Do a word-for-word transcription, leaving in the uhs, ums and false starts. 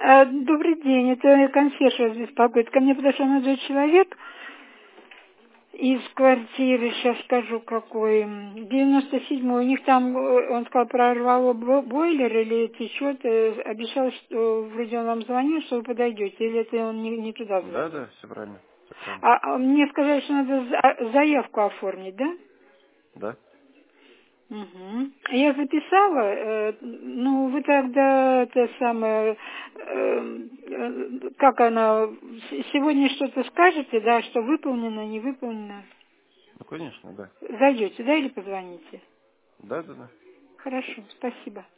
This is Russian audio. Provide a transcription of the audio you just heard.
А, добрый день, это консьерж вас беспокоит. Ко мне подошел молодой человек из квартиры, сейчас скажу какой, девяносто седьмой. У них там, он сказал, прорвало бойлер или течет. Обещал, что вроде он вам звонил, что вы подойдете, или это он не, не туда звонил? Да, да, все правильно. Все правильно. А, а мне сказали, что надо за- заявку оформить, да? Да. Угу. Я записала, э, ну вы тогда это самое, э, э, как она, с- сегодня что-то скажете, да, что выполнено, не выполнено? Ну, конечно, да. Зайдете, да, или позвоните? Да, да, да. Хорошо, спасибо.